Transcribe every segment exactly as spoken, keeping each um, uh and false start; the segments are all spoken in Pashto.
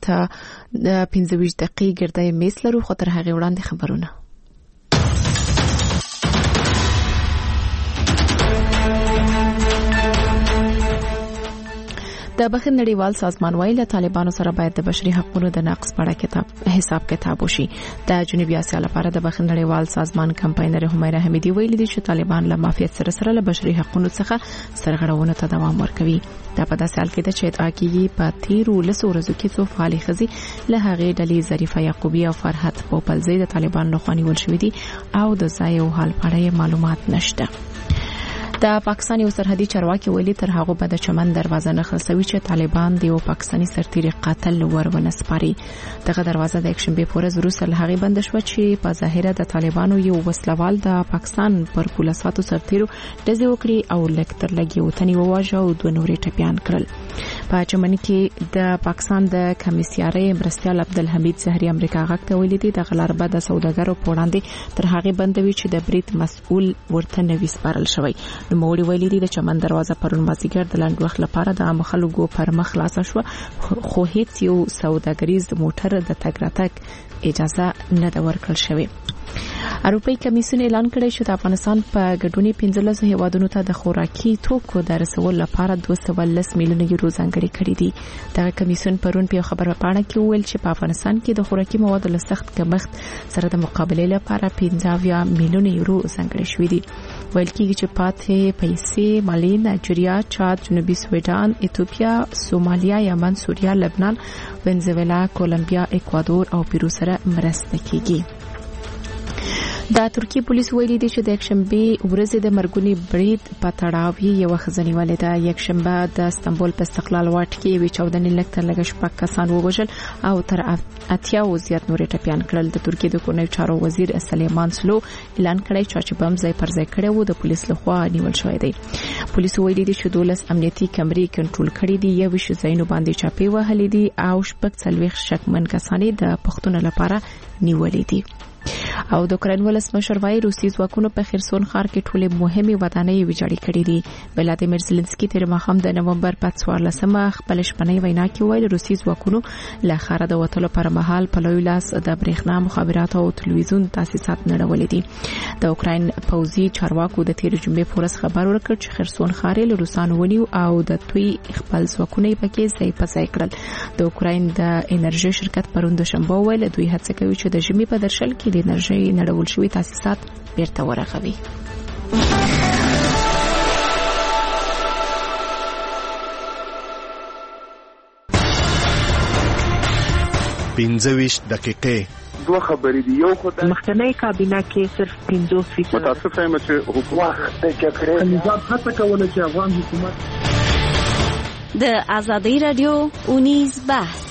ته پنځه ویشت دقیقې ګردای میز لرو، خو تر هغې وړاندې خبرونه. د بخښنې نړیوال سازمان وایي له طالبانو سره باید د بشري حقوقو د نقض په اړه کتاب حساب کتاب وشي. د جنوبي اسیا لپاره د بخښنې نړیوال سازمان کمپاینر همیرا حمیدي ویلي دي چې طالبان له مافیات سره سره له بشري حقوقو څخه سرغړونو ته دوام ورکوي. دا په داسې حال کې ده چې ادعا کیږي په تیرو لسو ورځو کې څو فعالې ښځې له هغې ډلې ظریفه یعقوبی او فرحت پوپلزی د طالبان لخوا نیول شوي دي او د ځای او حال په اړه معلومات نشته. د پاکستان یو سرحدي چارواکي ویلي تر هغه به د چمن دروازه نه خلاصوي چې طالبان د یو پاکستاني سرتیري قاتل ورونه سپاري. دغه دروازه د یکشنبه په ورځ وروسته له هغې بنده شوه چې په ظاهره د طالبانو یو وسلوال د پاکستان پر پولیساتو سرتیرو ډزې وکړي او لږ تر لږ یو تن وواژه او دوه نورې ټپیان کړل. په چمن کې د پاکستان د کمیسیارې مرستیال عبدالحمید زهري امریکا غږ ته ویلي دي د غلاربه د سوداګرو په وړاندې تر هغې بندوي چې د برید مسؤل ورته نه وي سپارل شوی. نوموړي ویلي دي د چمن دروازه پرون مازیګر د لنډ وخت لپاره د عام خلکو پر مخ خلاصه شوه، خو هیڅ یو سوداګریز موټر د تګ راتګ اجازه نه ده ورکړل شوې. اروپایي کمیسیون اعلان کړی چې د افغانستان په ګډونې پنځلسو هیوادونو ته د خوراکي توکو د رسولو لپاره دوه سوه لس میلیونه یورو ځانګړي کړي دي. دغه کمیسیون پرون په خبر پاڼه کې وویل چې په افغانستان کې د خوراکي موادو له سخت کمښت سره د مقابلې لپاره پنځه اویا میلیونه یورو ځانګړي شوي دي. ویل کېږي چې پاتې پیسې مالي، نایجیریا، چاد، جنوبي سویډن، ایتوپیا، سومالیا، یمن، سوریه، لبنان، وینزویلا، کولمبیا، اکوادور او پیرو سره مرسته کیږي. د ترکیه پولیس ویلي دي چې د یکشنبه ورځ د مرګونی برید په تړاو یې یو خزنی ولیده. یکشنبه د استنبول په استقلال واټ کې وی چودنې لکتر لګ شپږ کسان ووژل او تر اتیا او زیات نور ټپیان کړل. د ترکیه د کورنۍ چارو وزیر سلیمان سلو اعلان کړی چې بم ځای پر ځای کړی و د پولیس لخوا نیول شوی دی. پولیس ویلي دي چې دولس امنیتي کمرې کنټرول کړي دي، یو شی ځایونو باندې چاپی وهلې دي او شپږ څلوېښت شکمن کسان د پښتون لپاره نیولې دي. او د اوکراین ولسمشر وايي روسي ځواکونو په خرسون ښار کې ټولې مهمه ودانۍ ویجاړې کړې دي. ولادیمیر زيلنسکي تیر ماښام د نومبر په څوارلسمه خپل شپنۍ وینا کې ویل روسي ځواکونو له ښاره د وټلو پر مهال په لوی لاس د برېښنا مخابرات او تلویزیون تاسیسات نړولې دي. د اوکراین پوځي چارواکو د تیر جمعې په ورځ خبر ورکړ چې خرسون ښار له روسانو ونیو او د توي خپل ځواکونه پکې ځای په ځای کړل. د اوکراین د انرژي شرکت پروند شنبه ویل دوی هڅه کوي چې د ژمي په درشل کې د انرژي نړول شوی تاسیسات بیرته ورغوي. پنځه ویشت دقیقې دوه خبرې دي. یو خدای مخکنی کابینه کې صرف پنځوس فیصد متاسف یم چې حکومت د جګړې نظام هڅه کوله چې افغان حکومت د ازادي رادیو اونیز بحث.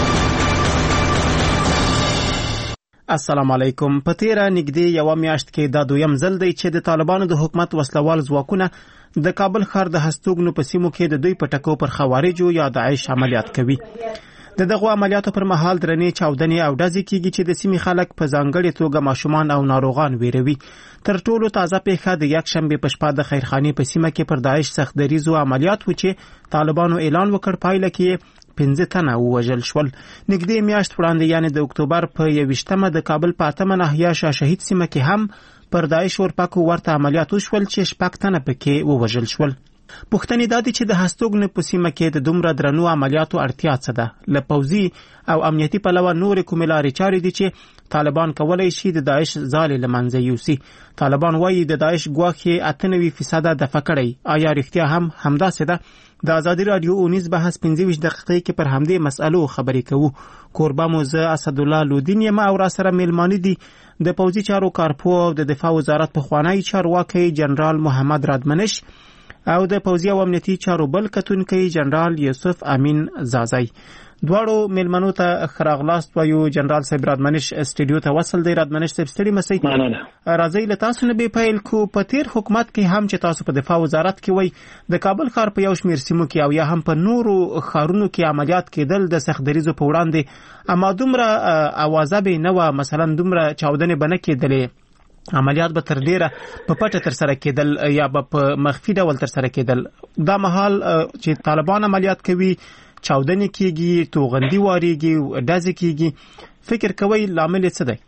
السلام علیکم. په تیره نږدې یو میاشت کې دا دویم ځل دی چې د طالبانو د حکومت وسلوال ځواکونه د کابل ښار د هستوګنو په سیمو کې د دوی په ټکو پر خوارجو یا داعش عملیات کوي. د دغه عملیاتو پر مهال درنې چاودنې او ډزې کیږي چې د سیمې خلک په ځانګړې توګه ماشومان او ناروغان ویروي. تر ټولو تازه پیښه د یکشنبې په شپه د خیرخانې په سیمه کې پر داعش سخت دریزو عملیات و چې طالبانو اعلان وکړ پایله کې پنځه تنه ووژل شول. نږدې میاشت وړاندې یعنی د اکتوبر په یویشتمه د کابل په اتمه ناحیه شاه شهید سیمه کې هم پر داعش ورپکو ورته عملیات وشول چې شپږ تنه پکې ووژل شول. پوښتنې دا دي چې د هستوګنو په سیمه کې د دومره درنو عملیاتو اړتیا څه ده؟ له پوځي او امنیتي پلوه نورې کومې لارې چارې دي چې طالبان کولی شي د داعش ځالې له منځه یوسي؟ طالبان وایي د داعش ګواښ یې اته نوي فیصده دفع کړی. آیا رښتیا هم همداسې ده؟ د ازادي رادیو اونیز بحث پنځه ویشت دقیقې کې پر همدې مسألو خبرې کوو. کوربه مو زه اسدالله لودین یم او را سره میلمانه دي د پوځي چارو کارپو او د دفاع وزارت پخوانی چارواکي جنرال محمد رادمنش او د پوځي او امنیتي چارو بل کتونکي جنرال یوسف امین زازای. دواړو میلمنو ته خراغلاست وایو. جنرال صاحب رادمنش استودیو ته وصل دی. رادمنش صاحب ستړي مسئ. راځي له تاسو نه به پیل کو. په تیر حکومت کې هم چې تاسو په دفاع وزارت کې وای د کابل ښار په یو شمیر سیمو کې او یا هم په نورو ښارونو کې عملیات کېدل د سخت دریزو په وړاندې، اما دومره اوازه به نه و، مثلا دومره چاودنې به نه کېدلې، عملیات به تر ډیره په پټه تر سره کېدل یا به په مخفي ډول تر سره کېدل. دا مهال چې طالبان عملیات کوي چاودنې کیږي، توغندي واریږي، ډزې کیږي. فکر کوي لامل څه دی؟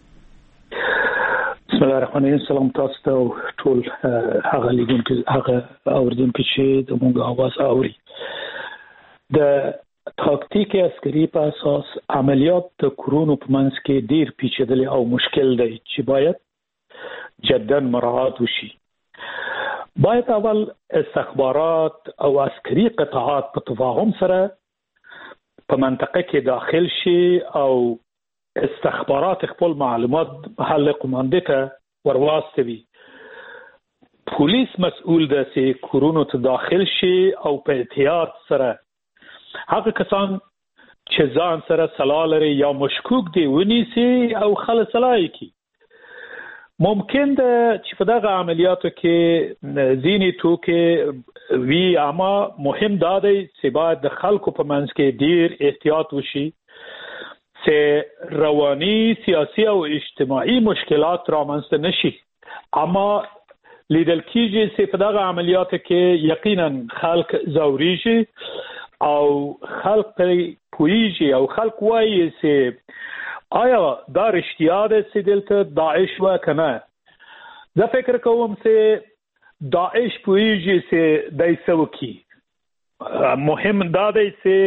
بسم الله الرحمن الرحیم. سلام تاسو ته ټول هغه لیدونکو هغه اوریدونکو چې د موږ आवाज اوري. د تاکتیک عسکري په اساس عملیات د کورونو په منځ کې ډیر پیچیدل او مشکل دی چې باید جدا مراعات وشي. باید اول استخبارات او عسکري قطاعات په تفاهم سره په منطقه کې داخل شي او استخبارات خپل معلومات محل قومنده ته ورواستوي. پولیس مسؤل ده چې کورونو ته داخل شي او په احتیاط سره هغه کسان چې ځان سره سلاح لري یا مشکوک دي ونیسي او خلاص لایقي. ممکن ده چې په دغه عملیاتو کې ځینې توکي وی، اما مهم دا دی چې باید د خلکو په منځ کې ډیر احتیاط وشي چې رواني، سیاسي او اجتماعي مشکلات رامنځته نشي. اما لیدل کېږي چې په دغه عملیاتو کې یقینا خلک ځوريږي او خلک پوهیږي او خلک وایي چې آیا دا رښتیا ده چې دلته داعش و کنه. زه فکر کوم چې داعش پوهیږي چې دای څه وکړي. مهم دا دی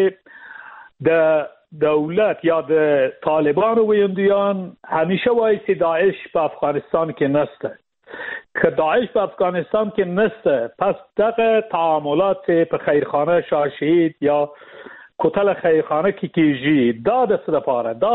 چې د دولت یا د طالبانو ویندیان همیشه وایي چې داعش په افغانستان کې نشته. که داعش په افغانستان کې نشته، پس دغه تعاملات په خیرخانه شاه شهید یا کوتل خیرخانه کې کیږي. دا د څه لپاره؟ دا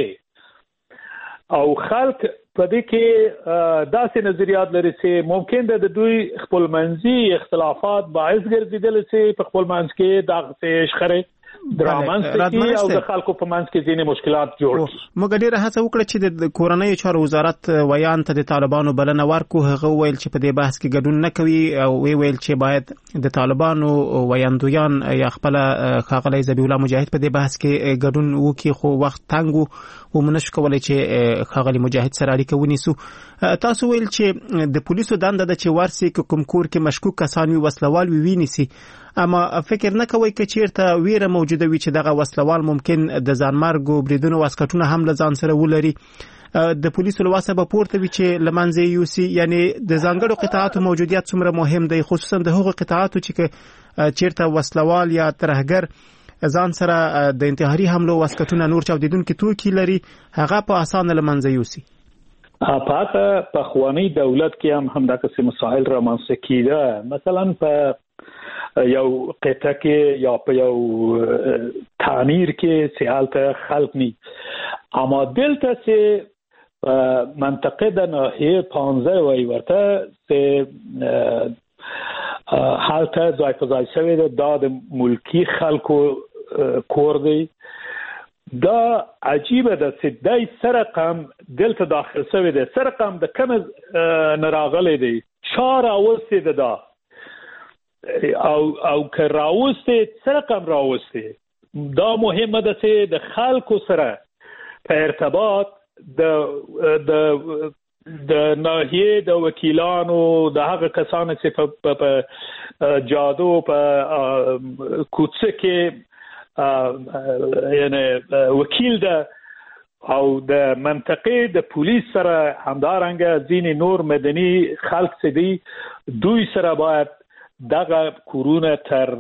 ولې؟ او خلک په دې کې داسې نظریات لري چې ممکن د دوی خپل منځي اختلافات باعث ګرځیدل چې په خپل منځ کې دغه شخړې درامنځته او د خلکو په منځ کې ځینې مشکلات جوړ کړي. موږ ډیره هڅه وکړه چې د کورنۍ چارو وزارت ویان ته د طالبانو بلنه ورکړو. هغه ویل چې په دې بحث کې ګډون نه کوي او وی ویل چې باید د طالبانو ویاندویان یا خپل ښاغلی ذبیح الله مجاهد په دې بحث کې ګډون وکړي، خو وخت تنګ و ومنش کولای چې ښاغلی مجاهد سره اړیکه ونیسو. تاسو ویل چې د پولیسو دنده ده چې ورسي کوم کور کې مشکوک کسان وي، وسلوال وي، وینیسي. اما فکر نه کوي چې چیرته ویره موجوده وي چې دغه وسلوال ممکن د ځانمرګ بریدونو واسکټونه هم له ځان سره ولري. د پولیسو له واسه به پورته وي چې لمنځه یوسي. یعنی د ځانګړو قطاعاتو موجودیت څومره مهم دی، خصوصا د هغو قطاعاتو چې چیرته وسلوال یا ترهګر ځان سره د انتحاري حملو واسکټونه نور چاودیدونکي توکي لري، هغه په اسانه لمنځه یوسي. په هغه پخوانی دولت کې هم همدغه مسائل رامنځته کیده. مثلا په یو قطعه کې یا په یو تعمیر کې چې حالته خلق نی، اما دلته چې منطقه د ناحیه پانزده وی ورته چې حالته ځای په ځای شوی ده، دا د ملکی خلکو کور دی. دا عجیبه ده چې دای سرقم دلته داخل شوی ده. سرقم د کوم نراغلی دی، چار اوسته ده دا او او که راوسته سرقم راوسته. دا مهمه ده چې د خلکو سره په ارتباط د د د ناحیه د وکیلانو، د هغه کسانو چې په جادو په کوڅه کې یعنی وکیل ده او د منطقې د پولیس سره همدارنګه ځینې نور مدني خلک چې دي دوی سره باید دغه کورونه تر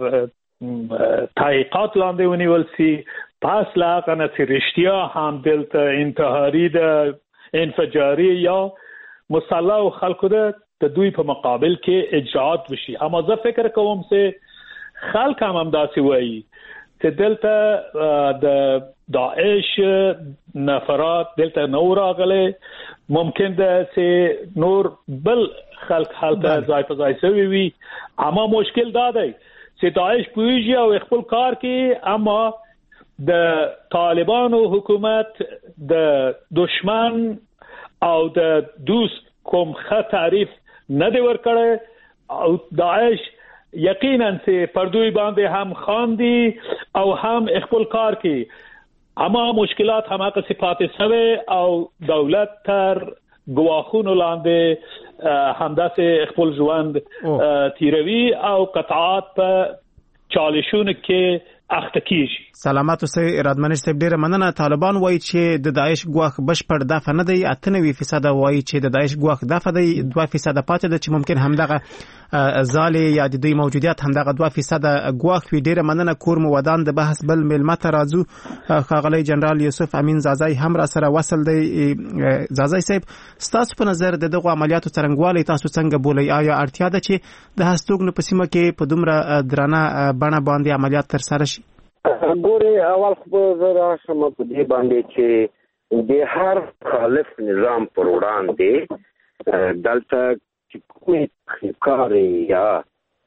تحقیقات لاندې ونیول سي. پس لا هغه نه چې رښتیا هم دلته انتحاري ده، انفجاري یا مسلح خلکو ده، د دوی په مقابل کې اجراءات وشي. اما زه فکر کوم چې خلک هم همداسې وایي چې دلته د داعش نفرات دلته نو راغلي. ممکن ده چې نور بل خلک حالته ځای په ځای شوي وي. اما مشکل دا دی چې داعش پوهیږي او خپل کار کوي، اما د طالبانو حکومت د دشمن او د دوست کوم ښه تعریف نه دی ورکړی او داعش یقینا چې پر دوی باندې هم خاندي او هم خپل کار کوي. اما مشکلات هم هغه صفات سوي او دولت تر گواخونو لاندې همداسې خپل ژوند تیروي او قطعات په چالشونو کې اخته کیږي. سلامات اوسئ رادمنش صاحب، ډیره مننه. طالبان وایي چې د داعش ګواښ بشپړ دفع نه دی، اته نوي فیصد وایي چې د داعش ګواښ دفع دی، دوه فیصد پاتې ده چې ممکن همدغه ځالې یا د دوی موجودیت همدغه دوه فیصد ګواښ وي. ډیره مننه. کور مو ودان د بحث بل ملمه ته راځو. ښاغلی جنرال یوسف امین زازای هم را سره وصل دی. زازای صاحب، ستاسو په نظر د دغه عملیاتو څرنګوالی تاسو څنګه بولئ؟ آیا اړتیا ده چې د هستوګنو په سیمه کې په دومره درانه بڼه باندې عملیات ترسره شي؟ ګورې، اول خو زه راشم په دې باندې چې د هر مخالف نظام پر وړاندې دلته چې کومې تخریبکارې یا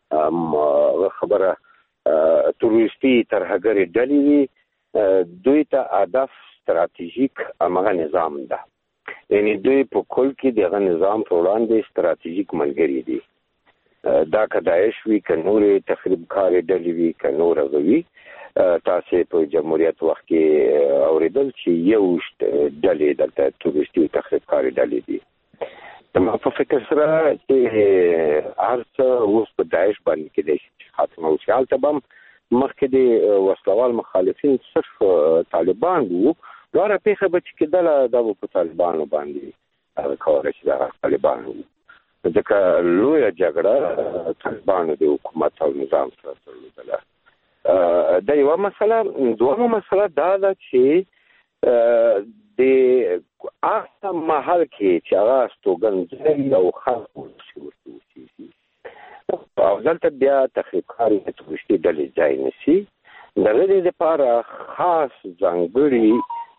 خبره تروریستي ترهګرې ډلې وي، دوی ته هدف ستراتیژیک همغه نظام ده. یعنی دوی په کل کې دغه نظام پر وړاندې ستراتیژیک ملګري دي. دا که داعش وي، که نورې تخریبکارې ډلې وي، که نور هغه وي. تاسې په جمهوریت وخت کې اورېدل چې یو ډلې دلته تروریستي تخریبکارې ډلې دي. ما په فکر سره چې هر څه اوس په داعش باندې کېدای شي چې خاتمه وشي. هلته به هم مخکې د وسلوال مخالفین صرف طالبان وو، لاره پېښه به چې کېدله دا به په طالبانو باندې هغه کوله چې دا طالبان وو، ځکه لویه جګړه طالبانو د حکومت او نظام سره درلودله. دا یوه مسله. دویمه مسله دا ده چې د هغه محل کې چې هغه استوګنځای او خلک اوسېږي او دلته بیا تخریبکاري د تروریستي ډلې ځای نیسي، د هغې دپاره خاص ځانګړي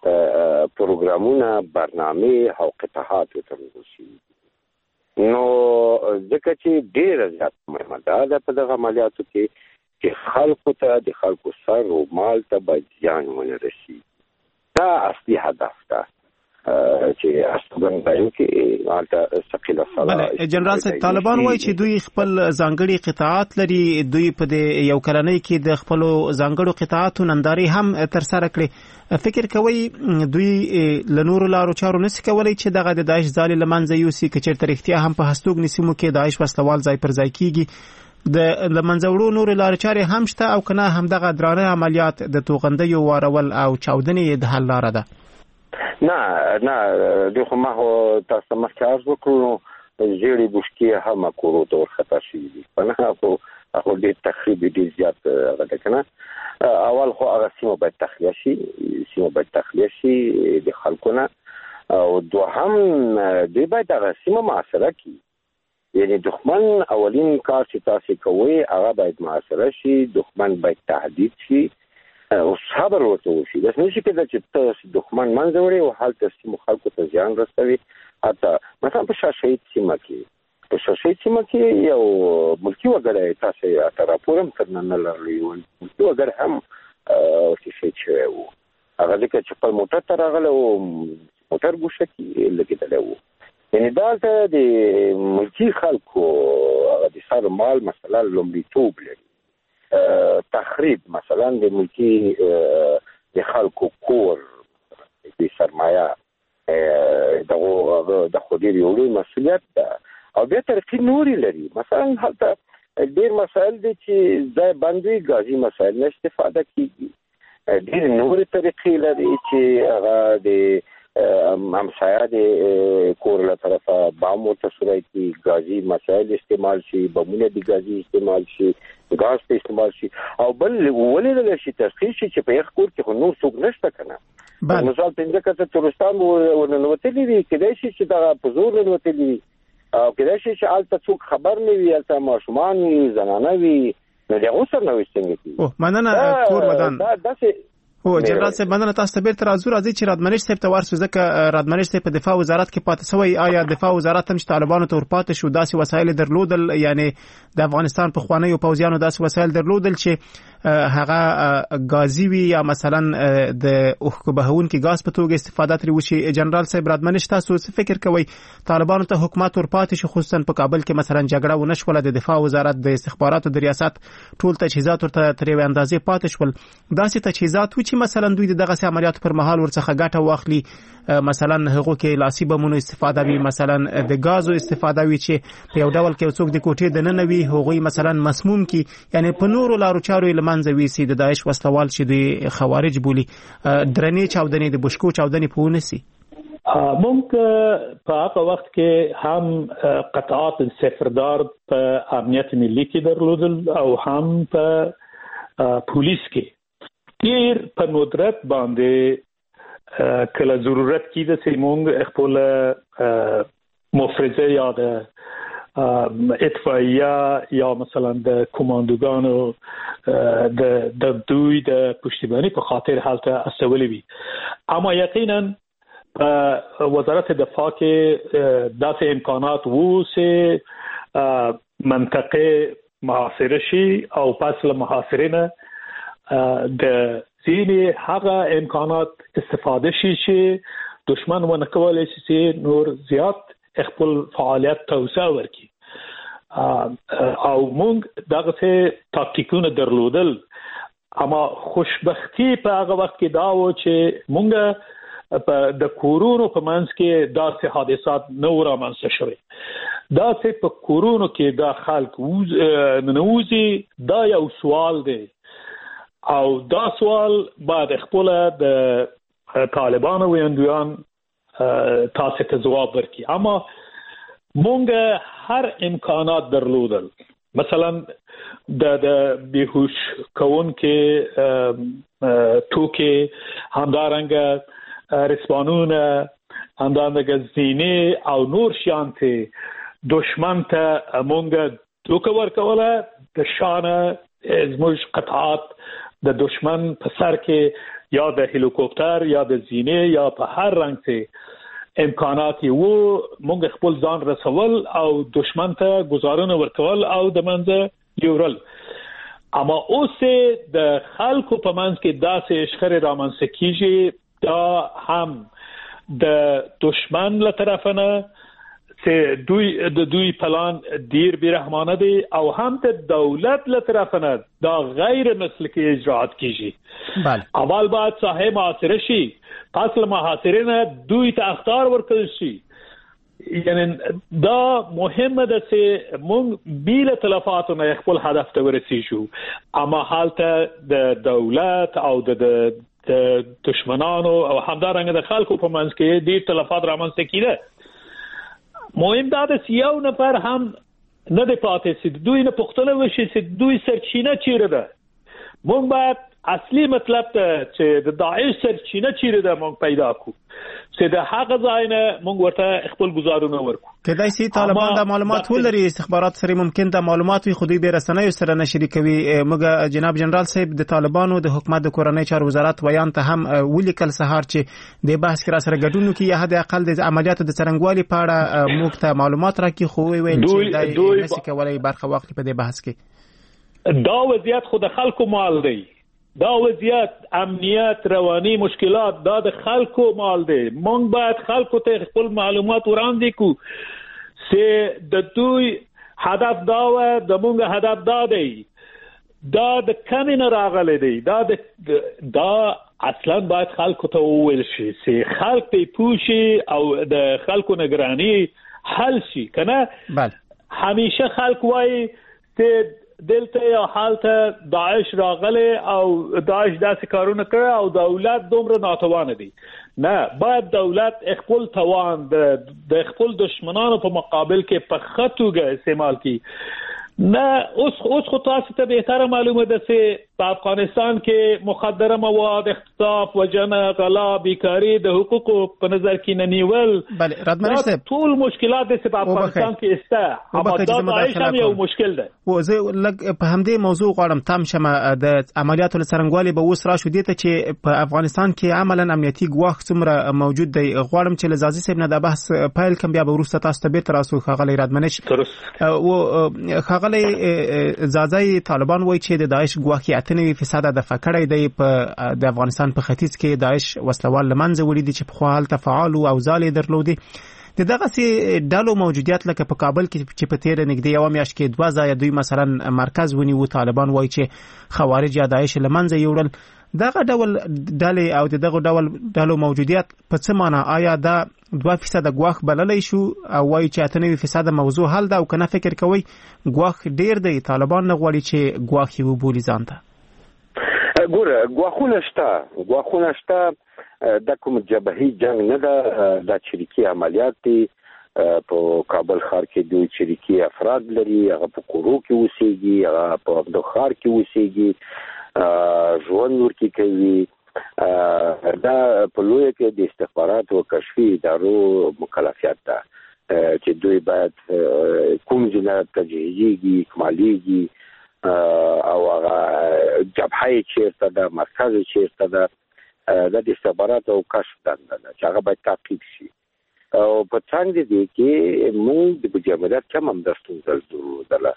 پروګرامونه، برنامې او قطعات ورته شوي. نو ځکه چې ډېره زیات مهمه ده ده په دغه عملیاتو کې چې خلکو ته د خلکو سر او مال ته به زیان ونه رسي. دا اصلي هدف ده چې استوګنځایو کې هلته ثقیله سلا. جنرال صاحب، طالبان وایي چې دوی خپل ځانګړي قطعات لري. دوی په دې یو کلنۍ کې د خپلو ځانګړو قطعاتو نندارې هم ترسره کړې. فکر کوئ دوی له نورو لارو چارو نشي کولی چې دغه د داعش ځالې له منځه یوسي؟ که چېرته رښتیا هم په هستوګنې سیمو کې داعش وسلوال ځای پر ځای کېږي، د لمنځه وړو نورې لارې چارې هم شته او که نه همدغه درانه عملیات د توغندیو وارول او چاودنې د حل لاره ده؟ نه نه، دوی خو ما خو تاسو ته مخکې عرض وکړو، نو ژېړې بوشکې هم کورو ته ورخطا شوي دي. په نه خو هغو ډېر تخریب ډېر زیات هغه ده که نه. اول خو هغه سیمه باید تخلیه شي، سیمه باید تخلیه شي د خلکو نه، او دوهم دوی باید هغه سیمه محاصره کړي. یعنی دښمن اولین کار چې تاسې کوئ هغه باید محاصره شي، دښمن باید تهدید شي او صبر ورته وشي. داسې نشي کېدای چې ته دښمن منځه وړې او هلته سیمو خلکو ته زیان رسوي. حتی مثلا په شاه شهید سیمه کې په شاه شهید سیمه کې یو ملکي وګړی تاسې اته راپور هم تر نن نه لرلی، ملکي وګړی هم ورته شهید شوی و. هغه ځکه چې خپل موټر ته راغلی و، موټر ګوښه کې لګېدلی و. یعنې دلته د ملکي خلکو هغه د سر مال مثلا لومړیتوب لري. تخریب مثلا د ملکي د خلکو کور د سرمایه دغه د خو ډېر یو لوی مسؤلیت ده. او بیا طریقې نورې لري. مثلا هلته ډېر مسایل دي چې ځای بند وي، ګازي مسایل نه استفاده کېږي. ډېرې نورې طریقې لري چې هغه د همسایه د کور له طرفه بام ورته سوری کړي، ګازي مسایل استعمال شي، بمونه د ګازي استعمال شي، ګاز ته استعمال شي. او بل ولیدلی شي تشخیص شي چې په یخ کور کې خو نور څوک نشته که نه. مثال پنځه کسه تورستان ورننوتلي وي، کېدای شي چې دغه په زور ننوتلي وي، او کېدای شي چې هلته څوک خبر نه وي، هلته ماشومان وي، زنانه وي، نو د هغو سره نوښت څنګه کېږي؟ مننه کور ودان. داسې هو جنرال صاحب، مننه. تاسو ته بیرته راځو. راځي چې رادمنش صاحب ته ورسو، ځکه رادمنش صاحب په دفاع وزارت کې پاتې سوی. آیا دفاع وزارت هم چې طالبانو ته ورپاتې شو داسې وسایل درلودل، یعنی د افغانستان پخوانیو پوځیانو داسې وسایل درلودل چې هغه غازی وي یا مثلا د اوښکو بهونکي ګاز په توګه استفاده ترې وشي؟ جنرال صاحب رادمنش، تاسو څه فکر کوئ طالبانو ته حکومت ورپاتې شو، خصوصا په کابل کې مثلا جګړه ونه شوله، د دفاع وزارت د استخباراتو د ریاست ټول تجهیزات ورته تر یوې اندازې پاتې شول، داسې تجهیزات و چې مثلا دوی د دغسې عملیاتو پر مهال ورڅخه ګټه واخلي، مثلا هغو کې لاسي بمونو استفاده وي، مثلا د ګازو استفاده وي چې په یو ډول کې څوک د کوټې دننه وي هغوی مثلا مسموم کی، یعنی په نورو لارو چارو یې له لمنځه ویسي د داعش وسلوال چې د خوارج بولی درنې چاودنې د بشکو چاودنې په ونسي؟ مونږ په هغه وخت کې هم قطعات صفردار په امنیت ملي کې درلودل او هم په پولیس کې ډیر په ندرت باندې کله ضرورت کیده چې مونږ خپل مفرزه یا د اطفائیه یا مثلا د کماندوګانو د د دوی د پشتیبانی په خاطر حالته استولې وي. اما یقینا په وزارت دفاع کې داسې امکانات وو چې منطقه محاصره شي او پس له محاصره نه د ځینې هغه امکانات استفاده شي چې دشمن ونه کولای شي چې نور زیات خپل فعالیت توسعه ورکړي او موږ دغه څه تاکتیکونه درلودل. اما خوشبختی په هغه وخت کې دا و چې موږ په د کورونو په منځ کې داسې حادثات نه رامنځته شوي. دا چې په کورونو کې دا خلک ننوځي دا یو سوال دی او دا سوال باید خپل د طالبانو ویاندویان تاسو ته جواب ورکړي. اما مونږ هر امکانات درلودل، مثلا د د بیهوش کون کې توکي همدارنګه رسپانونه همدارنګه زینې او نور شانته دشمن ته مونږ توکه ورکوله د شانه زموږ قطعات د دشمن په سر کې یا د هلیکوپټر یا د زینې یا په هر رنګ څه امکانات وو موږ خپل ځان رسول او دشمن ته گزارونه ورکول او د منځه یورل. اما اوس د خلکو په منځ کې داسې اشخره رامنځته کیږي دا هم د دشمن له طرفه نه چې دوی د دوی پلان ډیر بیرحمانه دي او هم د دولت له طرفه نه دا غیر مسلکی اجراءات کیږي. بله اول باید ساحه محاصره شي، پس له محاصره نه دوی ته اخطار ورکړل شي. یعنی دا مهمه ده چې موږ بیل تلفاتو نه خپل هدف ته ورسیږو. اما حالته د دولت او د دشمنانو او همدارنګه د خلکو په منځ کې ډیر تلفات رامنځته کیده. مهم دا ده چې یو نفر هم نه دی پاتې چې دوی نه پوښتنه وشي چې دوی سرچینه چیرې ده. موږ باید اصلي مطلب ته چې د داعش سرچینه چیرې ده موږ پیدا کړو چې د هغه ځای نه موږ ورته خپل گزارونه ورکړو. کېدای شي طالبان د معلومات ولري، استخبارات سره ممکن د معلومات وي خو دوی به رسنیو سره نه شریکوي. موږ جناب جنرال صاحب د طالبانو د حکومت د کورنۍ چارو وزارت ویان ته هم ولیکل سهار چې د بحث کې را سره ګډون کوي یا حد اقل د عملیاتو د څرنګوالي په اړه موږ ته معلومات راکړي، خو ویل چې دوی نشي کولای برخه واخلي په دې بحث کې. دا وضعیت خو د خلکو مال دی، دا وضعیت امنیت رواني مشکلات دا د خلکو مال دی. مونږ باید خلکو ته خپل معلومات وړاندې کو چې د دوی هدف دا و د مونږ هدف دا دی دا د کمینه راغلی دی. دا د دا اصلا باید خلکو ته وویل شي چې خلک ته پوښي او د خلکو نگرانی حل شي کنه. بله همیشه خلک وایي چې دلته یا حالته داعش راغله او داعش داسې کارونه کړه او دولت دومره ناتوانه دي. نه، باید دولت خپل توان د خپل دشمنانو په مقابل کې په خطوګه استعمال کړي. نه اوس اوس خو تاسو ته به معلومه ده چې په افغانستان کې مخدره مواد، اختطاف، وجنه، غلا، بیکاری د حقوقو په نظر کې نه نیول. بله رادمنش صاحب ټول مشکلات د په افغانستان کې استه اما دا داعش هم یو مشکل ده. و زه لګ په همدې موضوع غواړم تام شمه د عملیاتو لسرنګوالي به اوس راشو دي ته چې په افغانستان کې عملاً امنیتي ګواښ څومره موجود دی. غواړم چې لزازي صاحب نه د بحث پایل کم بیا به وروسته تاسو ته بیرته راسو. خاغلی رادمنش او خاغلی زازای طالبان وایي چې د داعش ګواښ اته نوي فیصد د فکړې دی په د افغانستان په ختیځ کې داعش وسلوال لمنځه وړي دي چې په خپل تفاعل او ځالې درلودي. د دغه سي ډالو موجودیت لکه په کابل کې چې په تیر نږدې یو میاشت کې دوه ځای دوی مثلا مرکز ونیو طالبان وایي چې خوارج یا داعش لمنځه یوړل. دغه ډول ډلې او دغه ډول ډالو موجودیت په څه معنی؟ آیا دا دوه فیصد ګواښ بللی شو او وایي چې اته نوي فیصد موضوع حل ده او کنه فکر کوي ګواښ ډیر دی طالبان نه غواړي چې ګواښ یې وبولي ځان ته؟ ګوره غواخونه شته غواخونه شته د کوم جبهي جنگ نه ده د چریکي عملیات دي په کابل ښار کې دوی چریکي افراد لري هغه په کورو کې اوسېږي هغه په عبدو ښار کې اوسېږي ژوند ورکی کوي دا په لوی کې د استخبارات او کشفي ادارو مکلفیت ده چې دوی باید کوم جنایت تجهیزي اکماليږي او هغه جبهه چیرته ده مرکز چیرته ده د استخبارات او کشف دنده ده چې هغه باید تعقیب شي او په څنګه دي کې موږ د مجاهدت کم هم درستو دله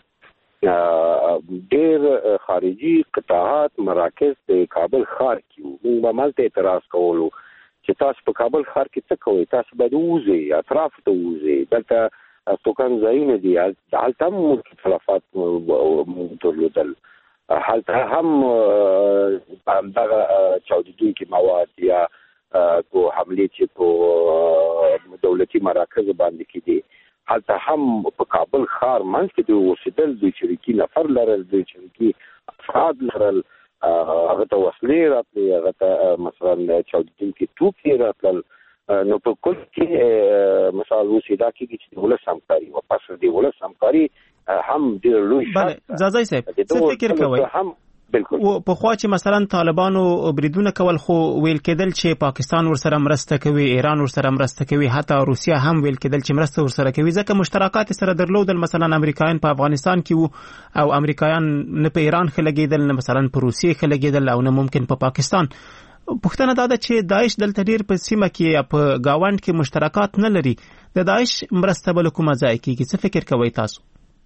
ډېر خارجي قطاعات مراکز د کابل ښار کې موږ به مالته اعتراض کولو چې تاسو په کابل ښار کې څه کوئ تاسو باید ووځئ اطراف ته ووځئ دلته توکان ځایونه دي هلته هم مختلفات درلودل هلته هم همدغه چاودېدونکي مواد یا کو حملې چې په دولتي مراکز باندې کې دي هلته هم په کابل ښار منځ کې د اوسېدل د چریکي نفر لرل د چریکي افراد لرل هغه ته وسلې راتلې هغه ته مثلا چاودېدونکي توکي راتلل نو په کل کې مثال اوسې دا کېږي چې د ولس همکاري واپس د ولس همکاري هم ډېر لوی بله ځاځی صاحب څه فکر کوئ هم بالکل په خوا چې مثلا طالبانو بریدونه کول خو ویل کېدل چې پاکستان ورسره مرسته کوي ایران ورسره مرسته کوي حتی روسیا هم ویل کېدل چې مرسته ورسره کوي ځکه مشترکات سره درلودل مثلا امریکایان په افغانستان کې وو او امریکایان نه په ایران ښه لګېدل نه مثلا په روسیې ښه لګېدل او نه ممکن په پاکستان پوښتنه دا ده چې داعش دلته ډېر په سیمه کې یا په ګاونډ کې مشترکات نه لري د داعش مرسته به له کومه ځای کېږي څه فکر کوئ تاسو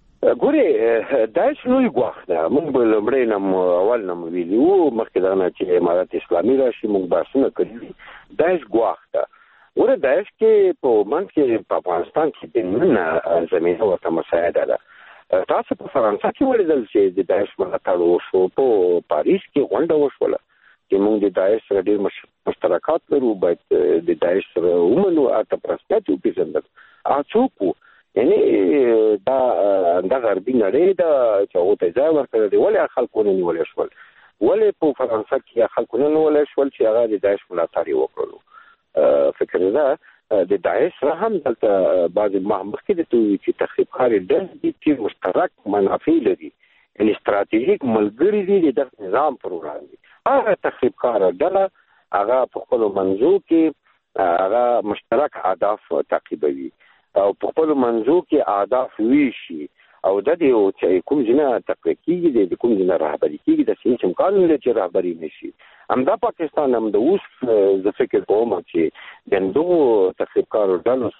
ګورې داعش لوی ګواښ ده موږ به لومړی نه اول نه ویلي وو مخکې دا نه چې امارت اسلامي راشي موږ بحثونه کړي دي داعش ګواښ ده ګوره داعش کې په منځ کې په افغانستان کې د نه زمینه ورته مساعده ده تاسو په فرانسه کې ولیدل چې د داعش ملاتړ وشو په پاریس کې غونډه وشوله چې موږ د داعش سره ډېر مشترکات لرو باید د داعش سره ومنو اته پرسپیکټ وپېژندل هغه څوک یعنی دا د غربي نړۍ دا چې هغه ته ځای ورکړی دی ولې خلکو نه نیولې شول ولې په فرانسه کې خلکو نه نیولې شول چې هغه د داعش ملاتړ وکړلو فکر ده د داعش سره هم دلته بعضې مخکې د توي چې تخریبکارې ډلې دي چې مشترک منافع لري یعنی ستراتیژیک ملګري دي د دغه نظام پر وړاندې هغه تخریبکاره ډله هغه په خپلو منځو کې هغه مشترک اهداف تعقیبوي او په خپل منځو کې اهداف ویشي او د دې چې کوم جنا تقوی کیږي د کوم جنا رهبری کیږي د هیڅ امکان نه چې رهبری نشي همدا پاکستان هم د اوس د فکر کوم چې د دوه تخریبکارو ډلو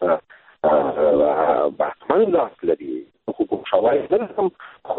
سره بحثمن لاس لري حقوق شواهد هم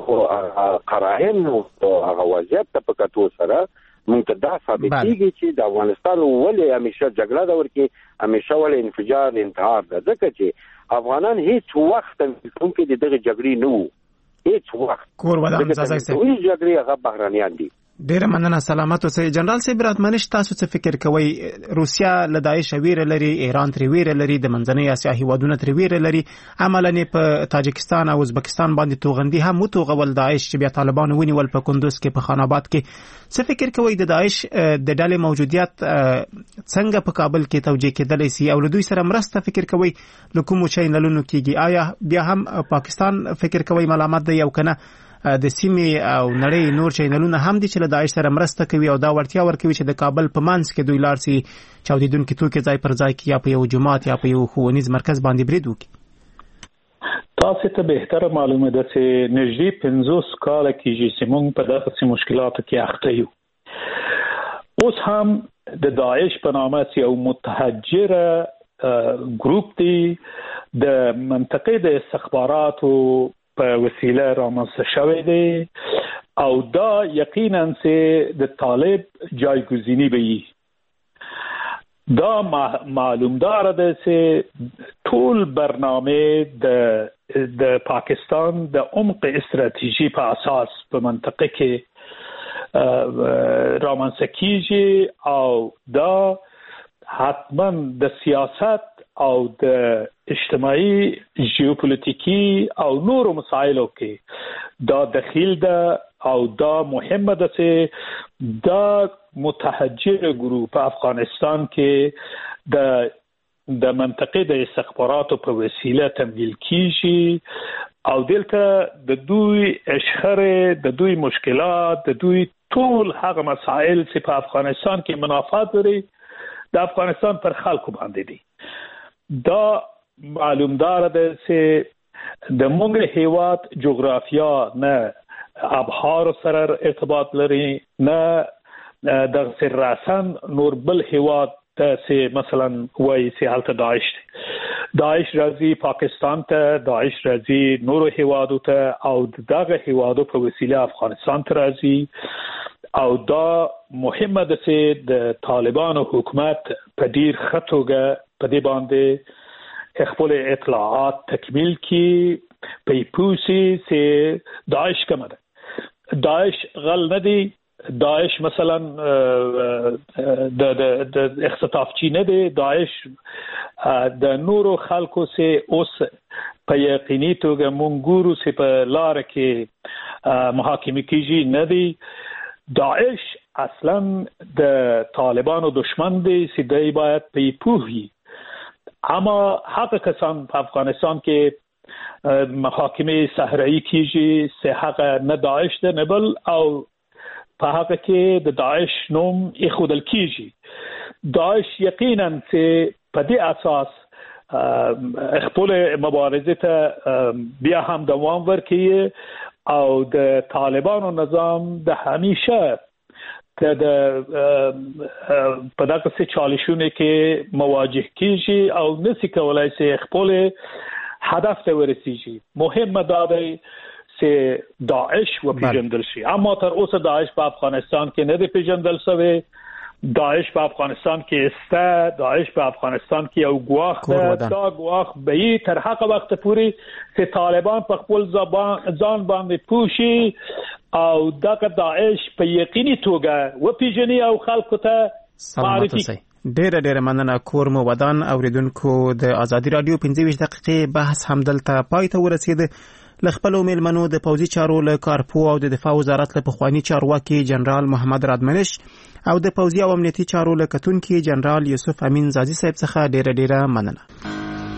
قرائن او هغه وضعیت په کتو سره موږ ته دا ثابت کیږي چې د افغانستان ولې همیشه جګړه دور کې همیشه ولې انفجار انتحار ده ځکه چې افغانان هیڅ وخت کوم کې دغه جګړې نه وو هیڅ وخت کور ودان ځای سي وی جګړې هغه بهرانيان دي ډیره مننه سلامت اوسئ جنرال صاحب راتمنش تاسو څه فکر کوئ روسیا له داعش ویره لري ایران تر ویره لري د منځنۍ اسیا هیوادونو تر ویره لري عملاً په تاجکستان او ازبکستان باندې توغندي هم متوغول داعش چې بیا طالبان ونیول په کندوز کې په خان آباد کې څه فکر کوئ د داعش د ډلې موجودیت څنګه په کابل کې توجیه کېدلی سي او له دوی سره مرسته فکر کوئ له کومو چینلونو کېږي آیا بیا هم پاکستان فکر کوئ ملامت دی او کنه د سیمې او نړۍ نور چینلونه هم دي چې له داعش سره مرسته کوي او دا وړتیا ورکوي چې د کابل په منځ کې دوی لاړ سي چاودېدونکي توکي ځای پر ځای کې یا په یو جومات یا په یو ښوونیز مرکز باندې برید وکړي تاسو ته بهتره معلومه ده چې نږدې پنځوس کاله کېږي چې موږ په دغه مشکلاتو کې اخته یو اوس هم د داعش په نامه یو متحجره ګروپ دی د منطقې د استخباراتو په وسیله رامنځته شوی دی او دا یقینا چې د طالب جایگزینی به وي دا معلوم دار ده چې ټول برنامه د د پاکستان د عمق استراتیژي په اساس په منطقه کې رامنځته کیږي او دا حتما د سیاست او د اجتماعي ژئوپولیټیکي او نورو مسایلو کې دا دخیل ده او دا مهمه ده چې دا متحجر گروه په افغانستان کې د د منطقې د استخباراتو په وسیله تمویل کیږي او دلته د دوی اشخره د دوی مشکلات د دوی ټول هغه مسائل چې په افغانستان کې منافات لري د افغانستان پر خلکو باندې دي دا معلوم دار ده چې د مونږ هیواد جغرافیا نه ابحار سره ارتباط لري نه د سراسن نور بل هیواد ته مثلا وایي چې حالت داعش داعش راځي پاکستان ته داعش راځي نور هیوادو ته او دغه هیوادو په وسیله افغانستان ته راځي او دا مهمه ده چې د طالبانو حکومت په ډیر خطوګه په دې باندې خپل اطلاعات تکمیل کی پیپوسی چې داعش کوم ده داعش غل نه دی داعش مثلا د د د اختطافچی نه دی داعش د نورو خلکو سه اوس په یقیني توګه مونږ سه په لار کې محاکمه کیږي نه دی داعش اصلا د طالبانو دشمن دی چې دای باید په پوهی اما حق کسان په افغانستان کې محاکمه صحرایی کیږي سه حق نه داعش ده نه بل او په هغه کې د داعش نوم اخودل کیږي داعش یقینا چې په دې اساس خپل مبارزه ته بیا هم دوام ورکړي او د طالبانو نظام د همیشه ته د په دغه څه چالشونه کې مواجه کیږي او نسی کولای چې خپل هدف ته ورسیږي مهمه دا ده چې داعش و پیژندل شي اما تر اوسه داعش په افغانستان کې نه دی پیژندل شوی داعش په افغانستان کې است داعش په افغانستان کې یو ګواښ ده دا ګواښ به تر هغه وخت پورې چې طالبان په خپل ځان باندې پوښي او دغه داعش په یقیني توګه و پیژني او خلکو ته معرفي کوي ډېر ډېر مننه کور مو ودان اوریدونکو د ازادي رادیو پنځه ویشت دقیقې بحث هم دلته پای ته ورسید لخپلو میلمنو د پوځي چارو له کارپو او د دفاع وزارت له پخوانی چارواکي جنرال محمد رادمنش او د پوځي او امنیتي چارو له کتونکي جنرال یوسف امین زازي صاحب څخه ډېر ډېر مننه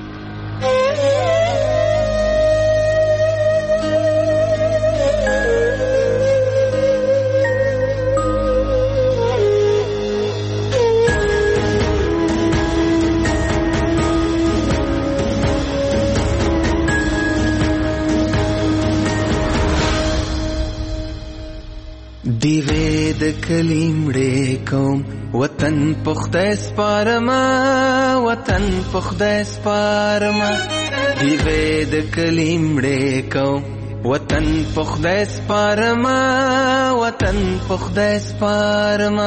دیوې د کلیمړې کوم وطن پخته سپارما وطن پخته سپارما دیوې د کلیمړې کوم وطن پخته سپارما وطن پخته سپارما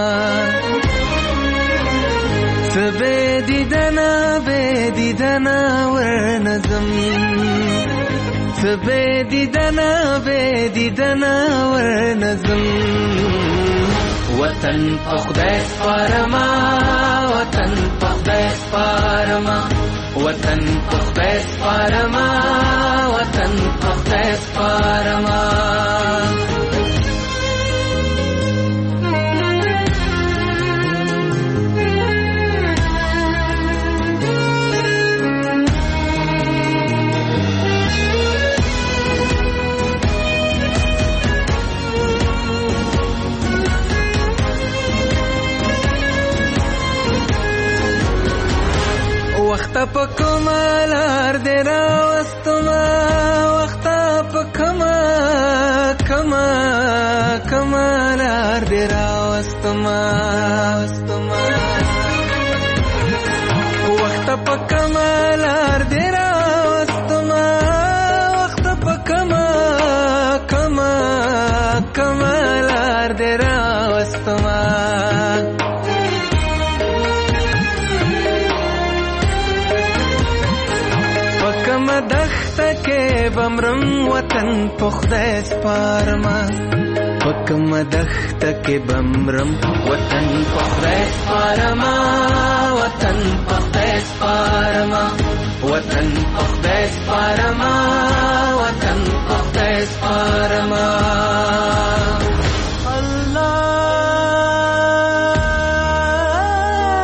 سبه دیدنا به دیدنا ورنظم سبه دیدنا به دیدنا ورنظم وطن پخدای سپارما وطن پخدای سپارما وطن پخدای سپارما وطن پخدای سپارما وخت په کمالار دې راوستما وخت په کما کما کمالار دې راوستما واستما وخت په کمالار دې راوستما وخت په کما کما کمالار دې راوستما دخته کې بمرم وطن پخدای سپارما پکم دخته کې بمرم وطن پخدای سپارما وطن پخدای سپارما وطن پخدای سپارما وطن پخدای سپارما